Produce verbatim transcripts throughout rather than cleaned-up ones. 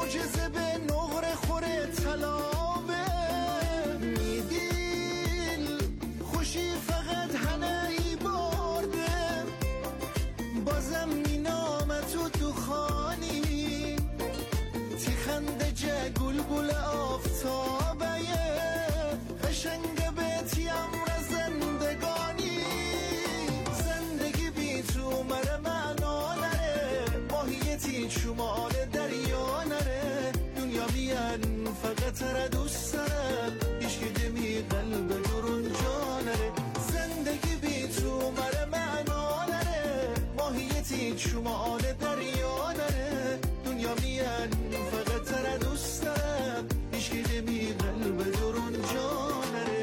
معجزه به نقره خوره طلابه، میدیل خوشی فقط هنه ای برده، بازم مینامه تو تو خانی تی خنده جه گل گل آفتابه، قشنگه بیتیم را زندگانی، زندگی بی تو مره معنا نره، ماهیتی شمال دریا نره، دنیا میان فقط را دوست دارم، هیچ که دمی قلب درون جا نره، زندگی بی تو مره معنا نره، ماهیتی شمال دریا نره، دنیا میان فقط را دوست دارم، هیچ که دمی قلب درون جا نره.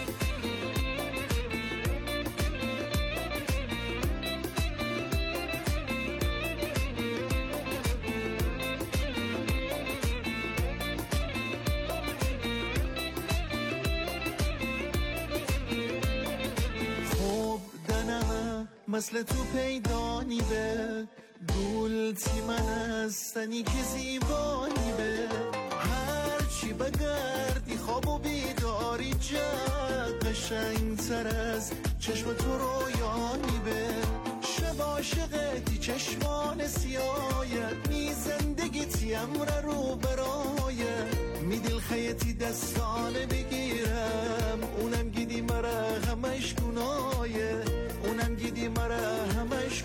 مثل تو پیدانی به گل تی من هستنی که زیبانی به، هر چی بگردی خواب و بیداری جد، قشنگ تر از چشم تو رویانی به، شب عاشقتی چشمان سیایت، می زندگی تیم را رو برایت، می دل خیتی دستانه بگیرم، اونم گیدی مرا همش گنایه، اونم گیدی مرا همش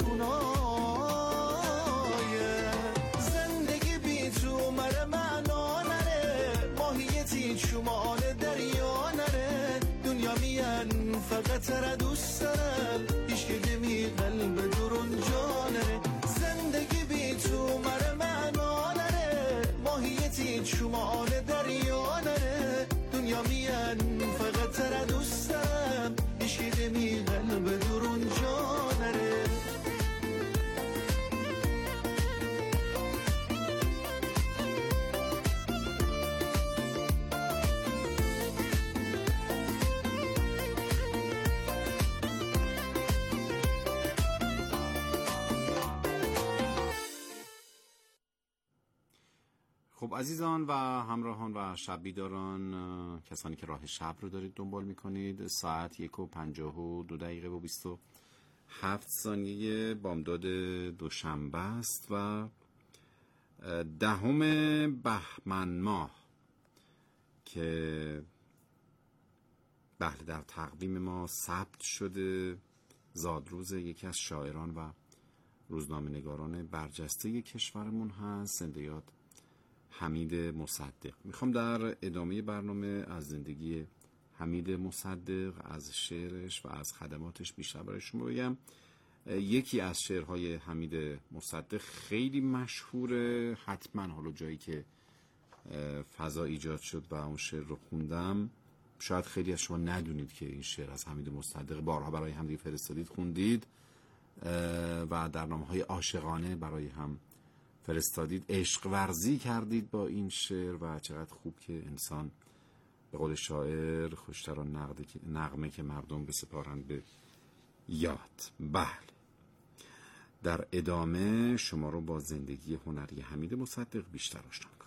گنایه، زندگی بی تو مرا معنا نره، ماهیتی شمال دریا نره، دنیا میان فقط را دوست دارم، هیچ که دمی قلب درون جا نره، زندگی بی تو مرا معنا نره، ماهیتی شمال دریا نره، دنیا میان فقط را دوست دارم، هیچ که دمی قلب درون جا نره. خب عزیزان و همراهان و شب بیداران، کسانی که راه شب رو دارید دنبال میکنید، ساعت یک و پنجاه و دو دقیقه و بیست و هفت ثانیه بامداد دوشنبه است و دهم بهمن ماه که بله در تقویم ما ثبت شده زادروز یکی از شاعران و روزنامه‌نگاران برجسته کشورمون هست، زنده یاد حمید مصدق. میخوام در ادامه برنامه از زندگی حمید مصدق، از شعرش و از خدماتش بیشتر برای شما بگم. یکی از شعرهای حمید مصدق خیلی مشهوره، حتما حالا جایی که فضا ایجاد شد و اون شعر رو خوندم، شاید خیلی از شما ندونید که این شعر از حمید مصدق بارها برای هم دیگه فرستادید، خوندید و در نامه‌های عاشقانه برای هم فرستادید، عشق ورزی کردید با این شعر و چقدر خوب که انسان به قول شاعر خوشتر آن نغمه که مردم بسپارند به یاد. بله، در ادامه شما رو با زندگی هنری حمید مصدق بیشتر آشنا کنم.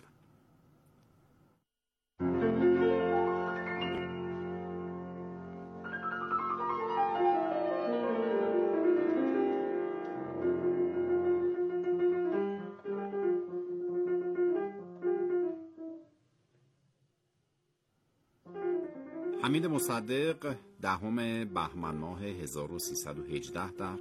حمید مصدق دهم بهمن ماه هزار و سیصد و هجده در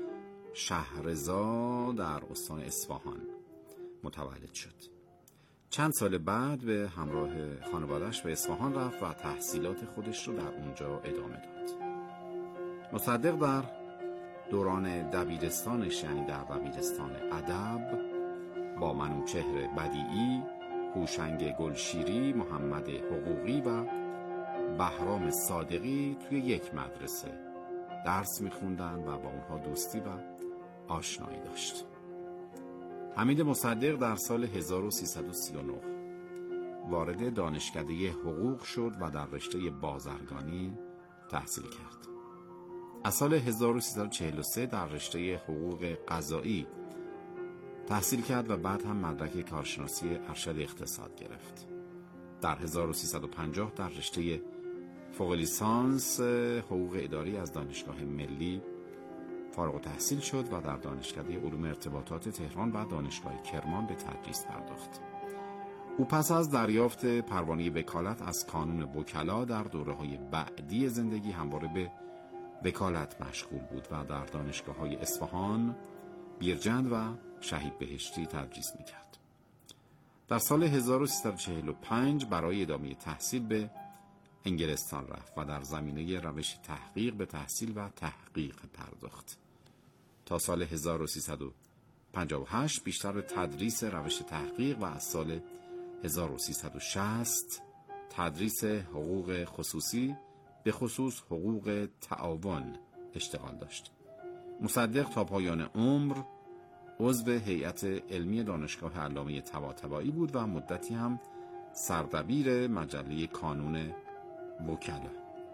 شهرضا در استان اصفهان متولد شد. چند سال بعد به همراه خانواده‌اش به اصفهان رفت و تحصیلات خودش رو در اونجا ادامه داد. مصدق در دوران دبیرستانش، یعنی در دبیرستان ادب، با منوچهر بدیعی، هوشنگ گلشیری، محمد حقوقی و بهرام صادقی توی یک مدرسه درس میخوندن و با اونها دوستی و آشنایی داشت. حمید مصدق در سال هزار و سیصد و سی و نه وارد دانشکده حقوق شد و در رشته بازرگانی تحصیل کرد. از سال هزار و سیصد و چهل و سه در رشته حقوق قضایی تحصیل کرد و بعد هم مدرک کارشناسی ارشد اقتصاد گرفت. در هزار و سیصد و پنجاه در رشته فوق لیسانس حقوق اداری از دانشگاه ملی فارغ التحصیل شد و در دانشکده علوم ارتباطات تهران و دانشگاه کرمان به تدریس پرداخت. او پس از دریافت پروانه وکالت از کانون وکلا در دوره‌های بعدی زندگی همواره به وکالت مشغول بود و در دانشگاه‌های اصفهان، بیرجند و شهید بهشتی تدریس می‌کرد. در سال هزار و سیصد و چهل و پنج برای ادامه تحصیل به انگلستان رفت و در زمینه روش تحقیق به تحصیل و تحقیق پرداخت. تا سال هزار و سیصد و پنجاه و هشت بیشتر به تدریس روش تحقیق و از سال هزار و سیصد و شصت تدریس حقوق خصوصی به خصوص حقوق تعاون اشتغال داشت. مصدق تا پایان عمر عضو هیئت علمی دانشگاه علامه طباطبایی بود و مدتی هم سردبیر مجله کانون وکلا.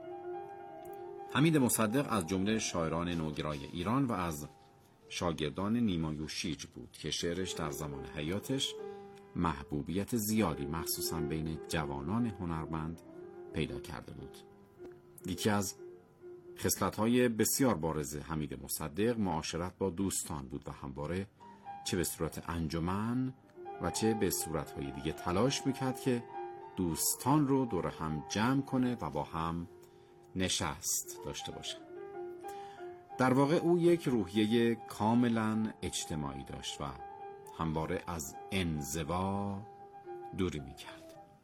حمید مصدق از جمله شاعران نوگرای ایران و از شاگردان نیما یوشیج بود که شعرش در زمان حیاتش محبوبیت زیادی مخصوصاً بین جوانان هنرمند پیدا کرده بود. یکی از خصلت‌های بسیار بارز حمید مصدق معاشرت با دوستان بود و همواره چه به صورت انجمن و چه به صورت‌های دیگه تلاش میکرد که دوستان رو دور هم جمع کنه و با هم نشست داشته باشه. در واقع او یک روحیه کاملا اجتماعی داشت و همواره از انزوا دوری میکرد.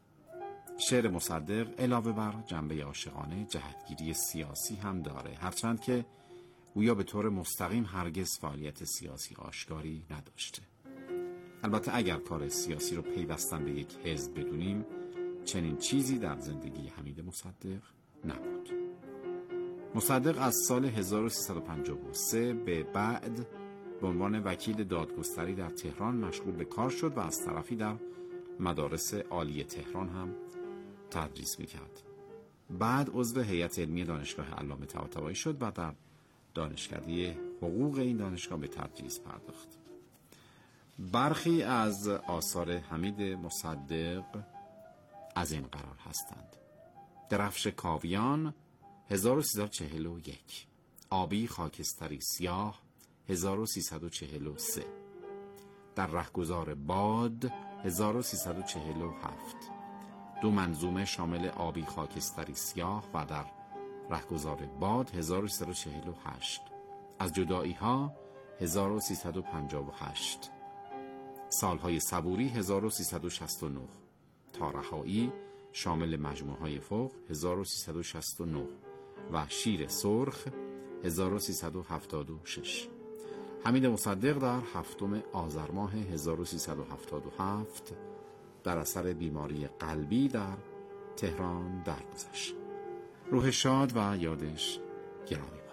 شعر مصدق علاوه بر جنبه عاشقانه جهتگیری سیاسی هم داره، هرچند که گویا به طور مستقیم هرگز فعالیت سیاسی آشکاری نداشته. البته اگر کار سیاسی رو پیوستن به یک حزب بدونیم، چنین چیزی در زندگی حمید مصدق نبود. مصدق از سال هزار و سیصد و پنجاه و سه به بعد به عنوان وکیل دادگستری در تهران مشغول به کار شد و از طرفی در مدارس عالی تهران هم تدریس میکرد. بعد عضو هیئت علمی دانشگاه علامه طباطبایی شد و در دانشکده حقوق این دانشگاه به تدریس پرداخت. برخی از آثار حمید مصدق از این قرار هستند: درفش کاویان هزار و سیصد و چهل و یک، آبی خاکستری سیاه هزار و سیصد و چهل و سه، در رهگذار باد هزار و سیصد و چهل و هفت، دو منظومه شامل آبی خاکستری سیاه و در رهگذار باد هزار و سیصد و چهل و هشت، از جدایی ها هزار و سیصد و پنجاه و هشت، سالهای صبوری هزار و سیصد و شصت و نه، تا رهایی شامل مجموعه های فوق هزار و سیصد و شصت و نه و شیر سرخ هزار و سیصد و هفتاد و شش. حمید مصدق در هفتم آذر ماه هزار و سیصد و هفتاد و هفت در اثر بیماری قلبی در تهران درگذشت. روح شاد و یادش گرامی باد.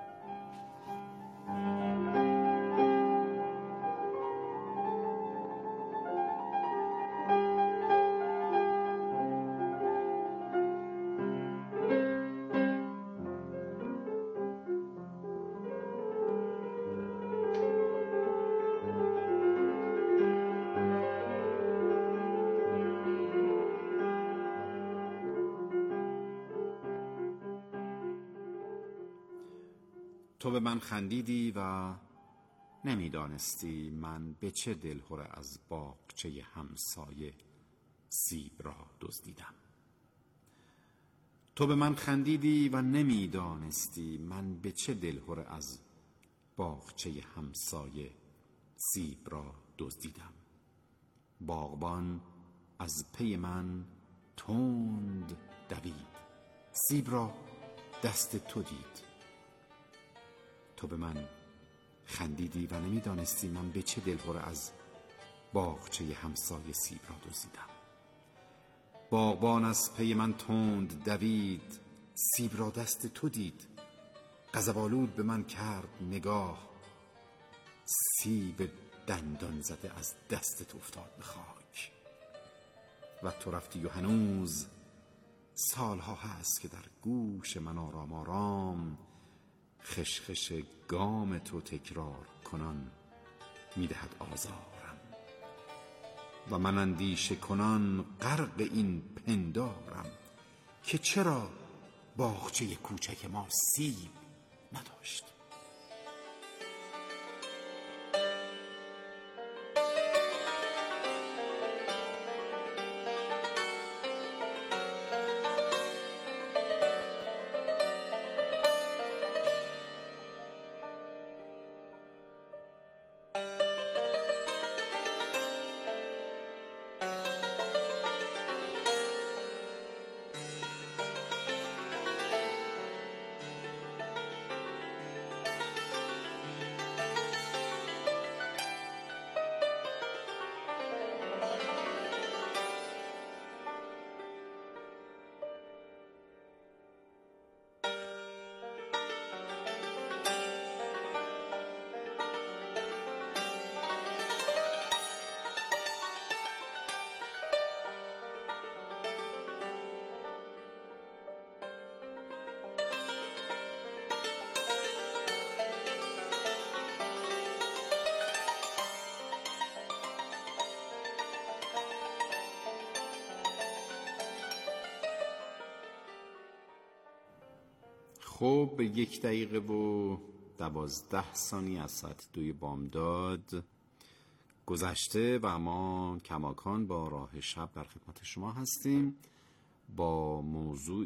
تو به من خندیدی و نمیدانستی من به چه دلهره از باغچه همسایه سیب را دزدیدم. تو به من خندیدی و نمیدانستی من به چه دلهره از باغچه همسایه سیب را دزدیدم. باغبان از پی من تند دوید، سیب را دست تو دید. تو به من خندیدی و نمیدانستی من به چه دلهره از باغچه همسایه سیب را دزدیدم. باغبان از پی من تند دوید، سیب را دست تو دید. غضب‌آلود به من کرد نگاه، سیب دندان زده از دست تو افتاد به خاک. و تو رفتی و هنوز سالها هست که در گوش من آرام آرام خشخش گام تو تکرار کنان میدهد آزارم و من اندیشه کنان غرق این پندارم که چرا باغچه کوچک ما سیب نداشت. خب به یک دقیقه و دوازده ثانیه از ساعت دوی بامداد گذشته و ما کماکان با راه شب در خدمت شما هستیم با موضوع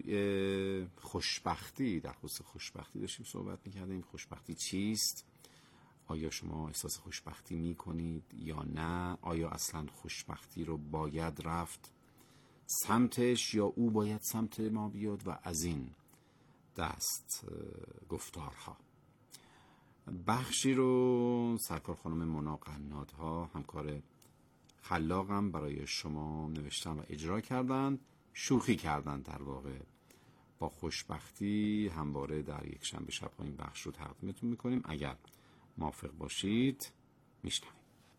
خوشبختی. در خصوص خوشبختی داشتیم صحبت میکردیم. خوشبختی چیست؟ آیا شما احساس خوشبختی میکنید یا نه؟ آیا اصلا خوشبختی رو باید رفت سمتش یا او باید سمت ما بیاد؟ و از این دست گفتارها بخشی رو سرکار خانم مونا قنادها همکار خلاقم برای شما نوشتن و اجرا کردن، شوخی کردن در واقع با خوشبختی. همواره در یک شنبه شب ها این بخش رو تقدیمتون میکنیم. اگر موافق باشید میشنویم.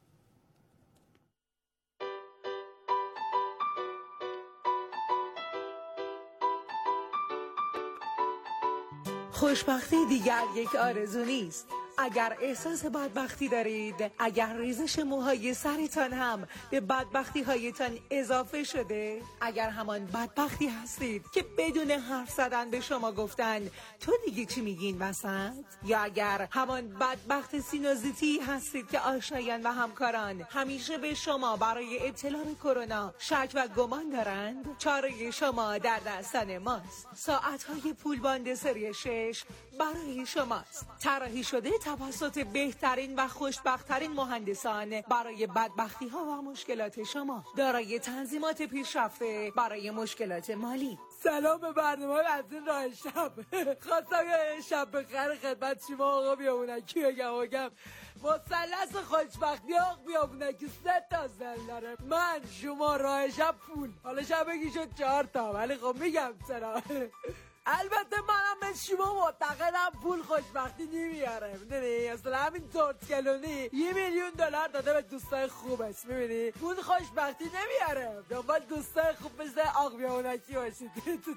خوشبختی دیگر یک آرزو نیست. اگر احساس بدبختی دارید، اگر ریزش موهای سرتان هم به بدبختی هایتان اضافه شده، اگر همان بدبختی هستید که بدون حرف زدن به شما گفتن تو دیگه چی میگین وسط، یا اگر همان بدبخت سینوزیتی هستید که آشنایان و همکاران همیشه به شما برای ابتلا به کرونا شک و گمان دارند، چاره شما در دستان ماست. ساعت‌های پولباند سری شش برای شماست. طراحی شده توسط بهترین و خوشبخت‌ترین مهندسان برای بدبختی ها و مشکلات شما، دارای تنظیمات پیشرفته برای مشکلات مالی. سلام به برنامه از این راه شب. خواستم یه شب بخیر خدمت شما آقا بیابونکی بگم بگم مثلث خوشبختی آقا بیابونکی سه تا زل داره. من، شما، راه شب، پول. حالا شب بگی شد چهار تا، ولی خب میگم چرا. البته منم به شما معتقدم پول خوشبختی نمیاره، میدونی؟ اصلا همین تورت کلونی یه میلیون دلار داده به دوستای خوبش، میبینی؟ پول خوشبختی نمیاره. دنبال دوستای خوب مثل آق بیابونکی باشید.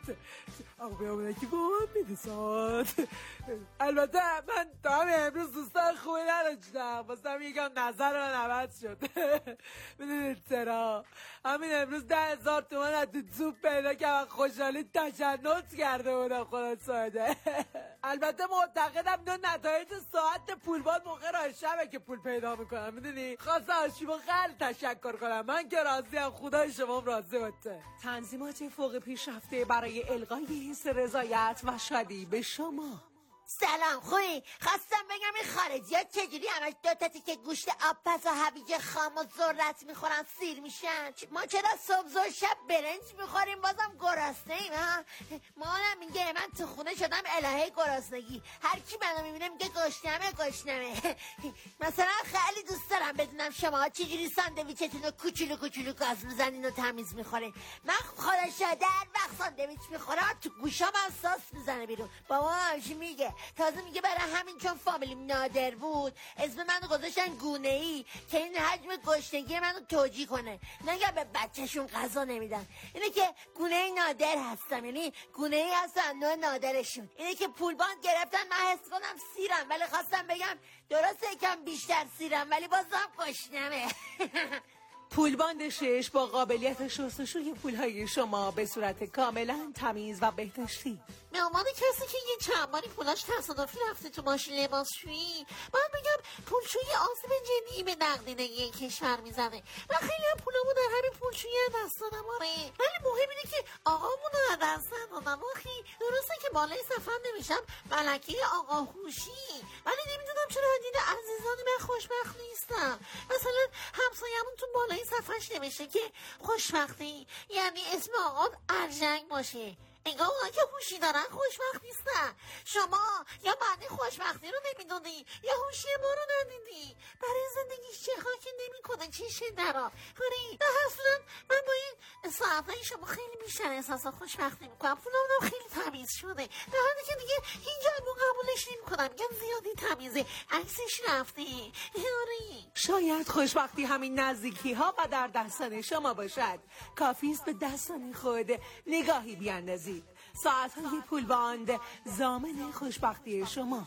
آق بیابونکی با من میدساد. البته من تا همین امروز دوستای خوبی نداشتم، واسه یکم نظر من عوض شد. میدونید چرا؟ همین امروز ده هزار تومن از تو توپ پیدا کردم، خوشحالی تشنج کرده بودم خدا ساده. البته معتقدم دو نتایج ساعت پولبال موقع راه شبه که پول پیدا میکنم، میدونی؟ خواستم از شما خیلی تشکر کنم. من که راضیم، خدای شما راضی باشه. تنظیمات فوق پیشرفته برای القای حس رضایت و شادی به شما. سلام خوی، خواستم بگم این خارجی ها چجوری همش دو تا تیکه گوشت آبپز و هویج خام و ذرت میخورن سیر میشن؟ ما چرا صبح زور شب برنج میخوریم بازم گرسنه ایم ها؟ مامانم میگه من تو خونه شدم الهه گرسنگی، هر کی منو میبینه میگه گشنمه گشنمه. مثلا خیلی دوست دارم بدونم شما چجوری ساندویچتون رو کوچولو کوچولو گاز میزنین و تمیز میخورین. من خدا شاده هر وقت ساندویچ میخورم تو گوشام هم ساس میزنه بیرون. بابا همش میگه تازه میگه برای همین چون فامیلیم نادر بود اسم منو گذاشتن گونه ای که این حجم گشنگی منو توجیه کنه، نگه به بچهشون غذا نمیدن. اینه که گونه ای نادر هستم، یعنی گونه ای هستم نوع نادرشون. اینه که پول باند گرفتن من حس کنم سیرم، ولی خواستم بگم درسته یکم بیشتر سیرم ولی بازم گشنمه. پولباند شش با قابلیت شستشوی پولهای شما به صورت کاملا تمیز و بهداشتی. به عنوان کسی که یه چند باری پولاش تصادفی رفته تو ماشین لباسشویی، باید بگم پولشویی آسیب جدی به نقدینگی کشور میزنه و خیلی هم پولامو در همین پولشویی دست دادم. آره، ولی مهم اینه که آقامون رو دست ندادم. آخی درسته که بالای سفر نمیشم ملکه آقا هوشی، ولی نمیدونم چرا دید عزیزان من خوشبخت نیستم. مثلا همسایمون تو بالای صفحش نمیشه که خوشبختی یعنی اسم آقا ارجنگ باشه. انگار اونا که هوشی دارن خوشبخت نیستن. شما یا معنی خوشبختی رو نمیدونی یا هوشی ما رو ندیدی. برای زندگیش چه خاکی نمیکنه چه شدرا. هری در هر صورت من با این ساعتهای شما خیلی بیشتر احساس خوشبختی میکنم. پولام خیلی تمیز شده، در حالی که دیگه این جلبو قبولش نمیکنم، میگم زیادی تمیزه، عکسش رفته. هری شاید خوشبختی همین نزدیکی ها و در دستان شما باشد. کافیست به دستان خود نگاهی بیاندازید. ساعت‌های پولباند ضامن خوشبختی شما.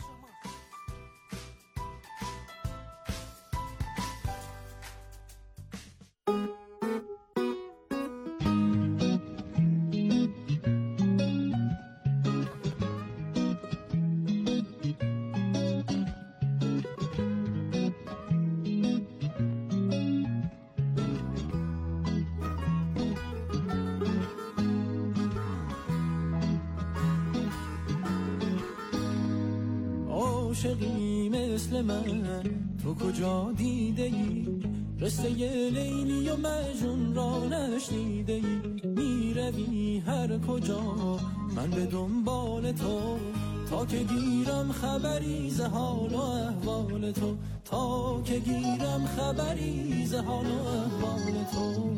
عاشقی مثل من تو کجا دیده ای؟ قصه لیلی و مجنون را نشنیده ای؟ میروی هر کجا من به دنبال تو، تا که گیرم خبری ز حال و احوال تو، تا که گیرم خبری ز حال و احوال تو.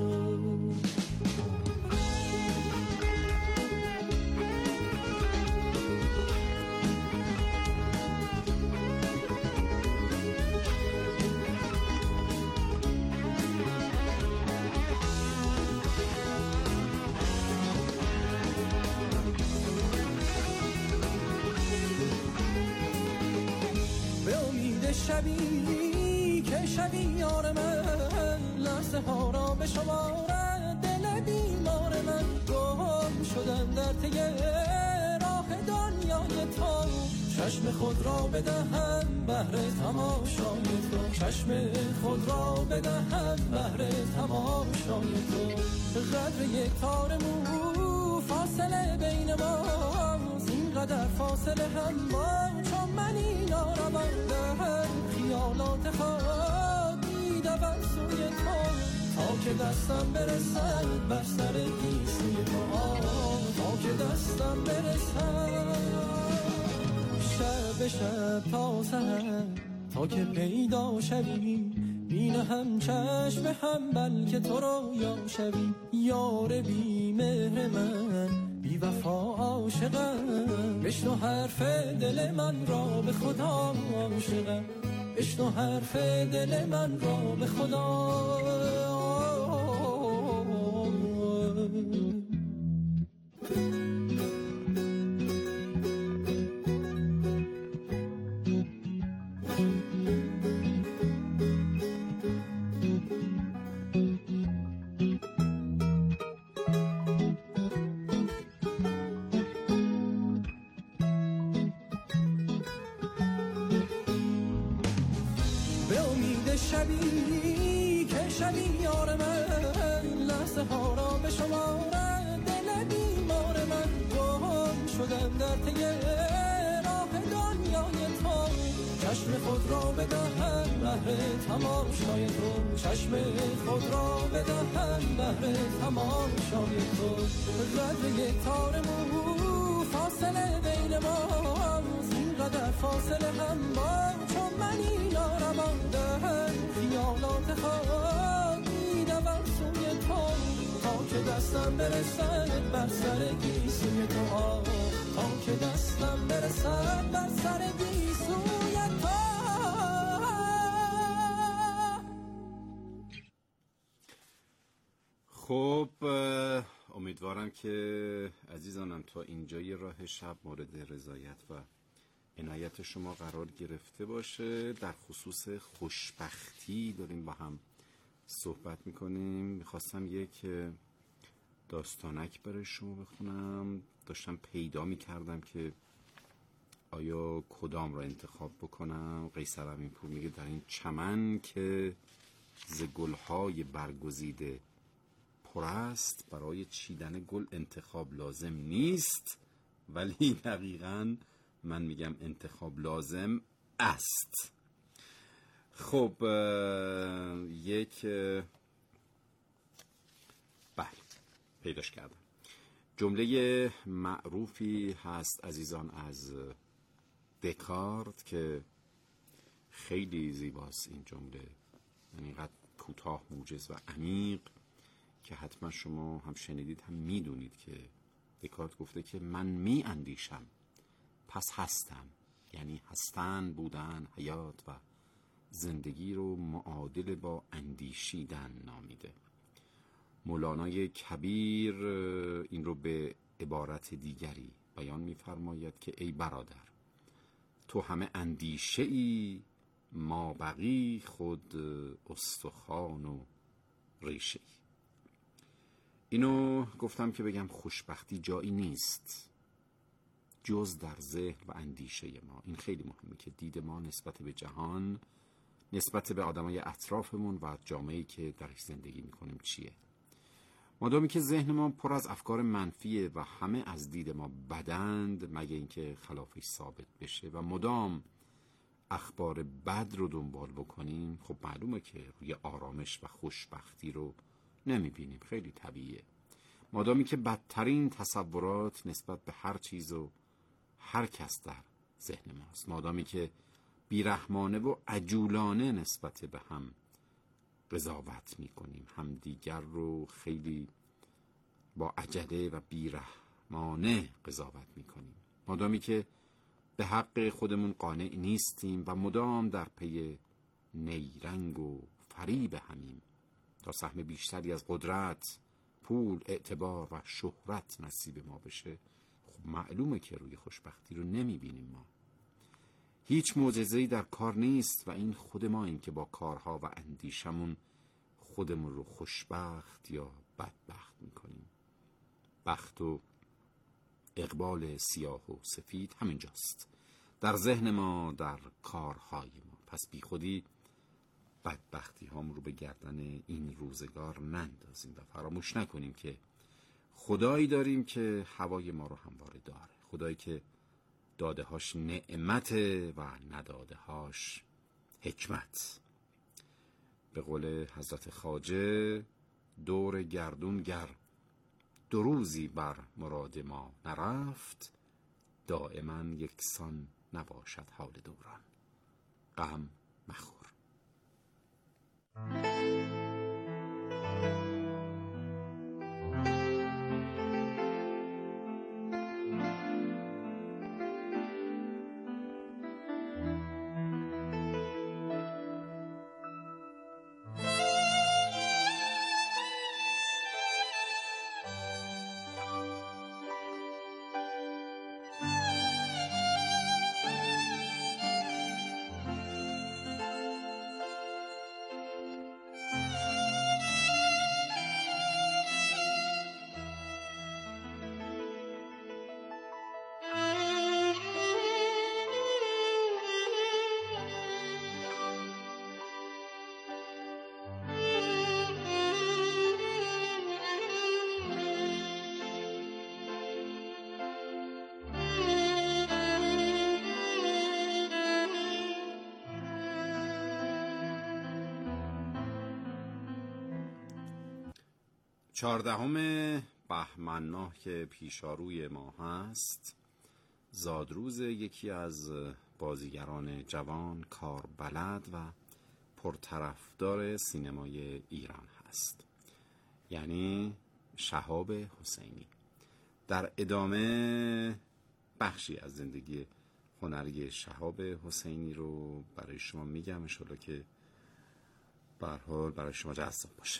شبی که شبی یار من، لحظه ها را به شمارد دل بیمار من. گم شدم در طی راه دنیای تو، چشم خود را بدهم بهر تماشای تو، چشم خود را بدهم بهر تماشای تو. قدر یک تار مو فاصله بین ما، اینقدر فاصله هم با چون من اینا را بردم. خیالات خواهی دوم سوی تو، تا که دستم برسد بر سر گیسوی تو، تا که دستم برسد شب به شب تا سحر، تا که پیدا شوی بین هم چشم هم بلکه تو رو یا شوی. یار بی مهر من بی وفا عاشقم، بشنو حرف دل من را به خدا عاشقم، بشنو حرف دل من را به خدا. شبی که شبی یار من، لحظه ها را به شمارد دل بیمار من. گم شدم در طی راه دنیای تو، چشم خود را بدهم بهر تماشای تو، چشم خود را بدهم بهر تماشای تو. قدر یک تار مو فاصله بین ما، اینقدر فاصله هم با چون من اینا را ماندم. خیالات خواهی دوم سوی تو، تا که دستم برسد بر سر گیسوی تو، تا که دستم برسد بر سر گیسوی تو. خب امیدوارم که عزیزانم تا اینجای راه شب مورد رضایت و عنایت شما قرار گرفته باشه. در خصوص خوشبختی داریم با هم صحبت میکنیم. میخواستم یک داستانک برای شما بخونم. داشتم پیدا میکردم که آیا کدام را انتخاب بکنم. قیصر امینپور میگه در این چمن که ز گلهای برگزیده پر است، برای چیدن گل انتخاب لازم نیست، ولی دقیقاً من میگم انتخاب لازم است. خب یک بله پیداش کردم. جمله معروفی هست عزیزان از دکارت که خیلی زیباست. این جمله یعنی اینقدر کوتاه، موجز و عمیق که حتما شما هم شنیدید هم میدونید که دکارت گفته که من می اندیشم پس هستم. یعنی هستن، بودن، حیات و زندگی رو معادل با اندیشیدن نامیده. مولانای کبیر این رو به عبارت دیگری بیان می‌فرماید که ای برادر تو همه اندیشه ای، ما بقی خود استخوان و ریشه ای. اینو گفتم که بگم خوشبختی جایی نیست جز در ذهن و اندیشه ما. این خیلی مهمه که دید ما نسبت به جهان، نسبت به آدمای اطرافمون و جامعه‌ای که درش زندگی میکنیم چیه. مادامی که ذهن ما پر از افکار منفیه و همه از دید ما بدند، مگه اینکه خلافش ثابت بشه و مدام اخبار بد رو دنبال بکنیم، خب معلومه که روی آرامش و خوشبختی رو نمیبینیم. خیلی طبیعیه. مادامی که بدترین تصورات نسبت به هر چیز و هر کس در ذهن ماست، مادامی که بیرحمانه و عجولانه نسبت به هم قضاوت میکنیم، هم دیگر رو خیلی با عجله و بیرحمانه قضاوت میکنیم، مادامی که به حق خودمون قانع نیستیم و مدام در پی نیرنگ و فریب همیم تا سهم بیشتری از قدرت، پول، اعتبار و شهرت نصیب ما بشه، خب معلومه که روی خوشبختی رو نمیبینیم. ما هیچ معجزه‌ای در کار نیست و این خود ما این که با کارها و اندیشمون خودمون رو خوشبخت یا بدبخت میکنیم. بخت و اقبال سیاه و سفید همینجاست، در ذهن ما، در کارهای ما. پس بی خودی بدبختی هام رو به گردن این روزگار نندازیم و فراموش نکنیم که خدایی داریم که هوای ما رو همواره داره، خدایی که داده هاش نعمت و نداده هاش حکمت. به قول حضرت خواجه دور گردون گر دو روزی بر مراد ما نرفت، دائما یکسان نباشد حال دوران، غم مخور. چهاردهم بهمن ماه که پیشاروی ما هست، زادروز یکی از بازیگران جوان، کاربلد و پرطرفدار سینمای ایران هست، یعنی شهاب حسینی. در ادامه بخشی از زندگی هنری شهاب حسینی رو برای شما میگم، انشالله که به هر حال برای شما جذاب باشه.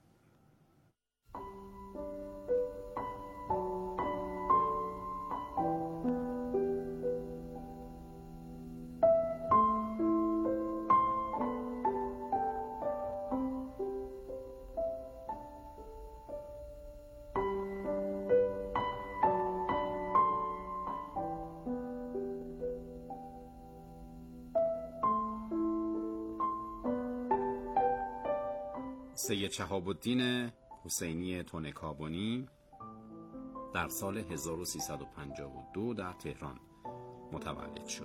سید شهاب الدین حسینی تنکابنی در سال هزار و سیصد و پنجاه و دو در تهران متولد شد.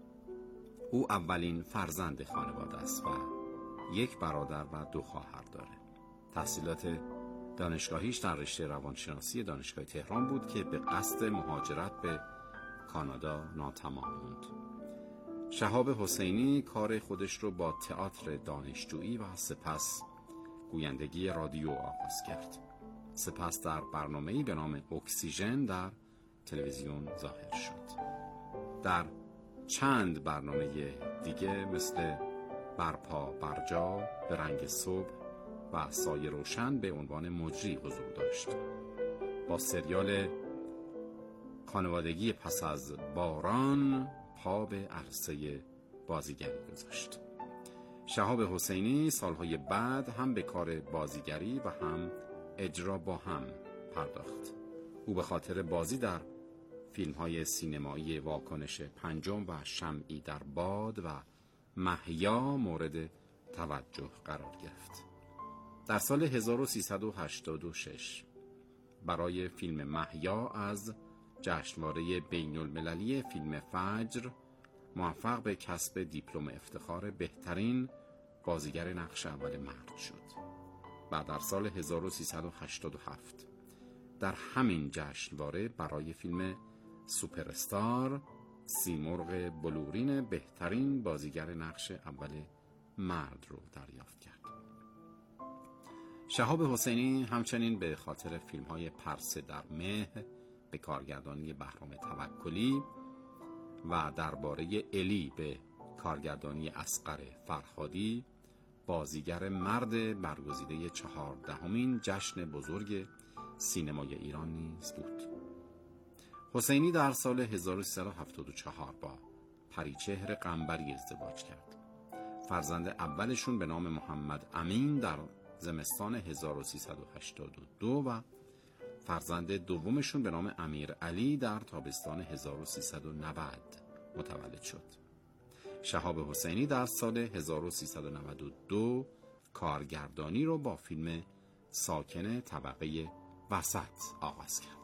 او اولین فرزند خانواده است و یک برادر و دو خواهر داره. تحصیلات دانشگاهیش در رشته روانشناسی دانشگاه تهران بود که به قصد مهاجرت به کانادا ناتمام موند. شهاب حسینی کار خودش رو با تئاتر دانشجویی و سپس گویندگی رادیو آغاز کرد. سپس در برنامه‌ای به نام اکسیژن در تلویزیون ظاهر شد. در چند برنامه دیگه مثل برپا برجا، به رنگ صبح و سایه روشن به عنوان مجری حضور داشت. با سریال خانوادگی پس از باران پا به عرصه بازیگری گذاشت. شهاب حسینی سالهای بعد هم به کار بازیگری و هم اجرا با هم پرداخت. او به خاطر بازی در فیلم‌های سینمایی واکنش پنجم و شمعی در باد و محیا مورد توجه قرار گرفت. در سال هزار و سیصد و هشتاد و شش برای فیلم محیا از جشنواره بین المللی فیلم فجر موفق به کسب دیپلم افتخار بهترین بازیگر نقش اول مرد شد. بعد در سال هزار و سیصد و هشتاد و هفت در همین جشنواره برای فیلم سوپرستار سیمرغ بلورین بهترین بازیگر نقش اول مرد رو دریافت کرد. شهاب حسینی همچنین به خاطر فیلم‌های پرسه در مه به کارگردانی بهرام توکلی و درباره الی به کارگردانی اصغر فرهادی بازیگر مرد برگزیده چهاردهمین جشن بزرگ سینمای ایران نیز بود. حسینی در سال هزار و سیصد و هفتاد و چهار با پریچهر قنبری ازدواج کرد. فرزند اولشون به نام محمد امین در زمستان هزار و سیصد و هشتاد و دو و فرزند دومشون به نام امیر علی در تابستان هزار و سیصد و نود متولد شد. شهاب حسینی در سال هزار و سیصد و نود و دو کارگردانی رو با فیلم ساکن طبقه وسط آغاز کرد.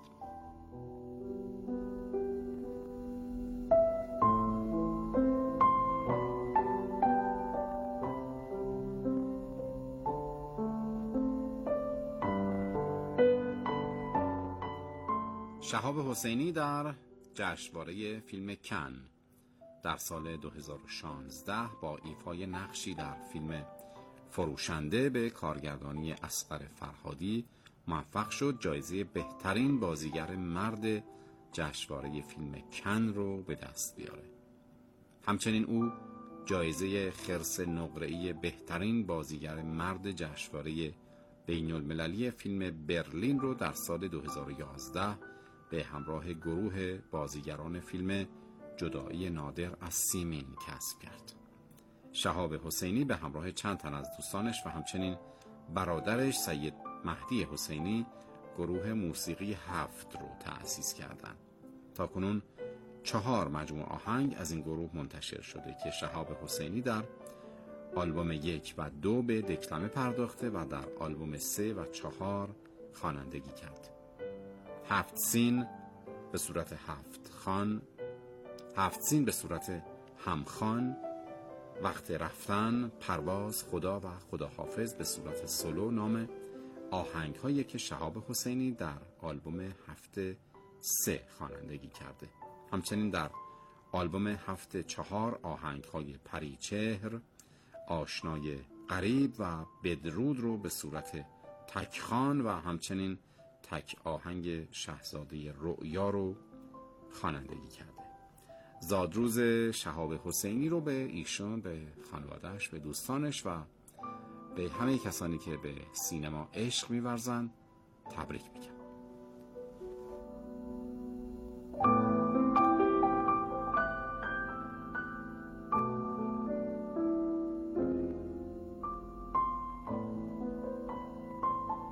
شهاب حسینی در جشنواره فیلم کن در سال دو هزار و شانزده با ایفای نقشی در فیلم فروشنده به کارگردانی اصغر فرهادی موفق شد جایزه بهترین بازیگر مرد جشنواره فیلم کن رو به دست بیاره. همچنین او جایزه خرس نقره‌ای بهترین بازیگر مرد جشنواره بین المللی فیلم برلین رو در سال دو هزار و یازده به همراه گروه بازیگران فیلم جدایی نادر از سیمین کسب کرد. شهاب حسینی به همراه چند تن از دوستانش و همچنین برادرش سید مهدی حسینی گروه موسیقی هفت رو تأسیس کردند. تاکنون چهار مجموعه آهنگ از این گروه منتشر شده که شهاب حسینی در آلبوم یک و دو به دکلمه پرداخته و در آلبوم سه و چهار خوانندگی کرد. هفت سین به صورت هفت خان، هفت سین به صورت همخوان، وقت رفتن، پرواز، خدا و خداحافظ به صورت سولو نام آهنگ هایی که شهاب حسینی در آلبوم هفته سه خوانندگی کرده. همچنین در آلبوم هفته چهار آهنگ های پریچهر، آشنای غریب و بدرود رو به صورت تکخوان و همچنین تک آهنگ شاهزاده رؤیا رو خوانندگی کرده. زادروز شهاب حسینی رو به ایشون، به خانوادهش، به دوستانش و به همه کسانی که به سینما عشق می‌ورزن تبریک میگم.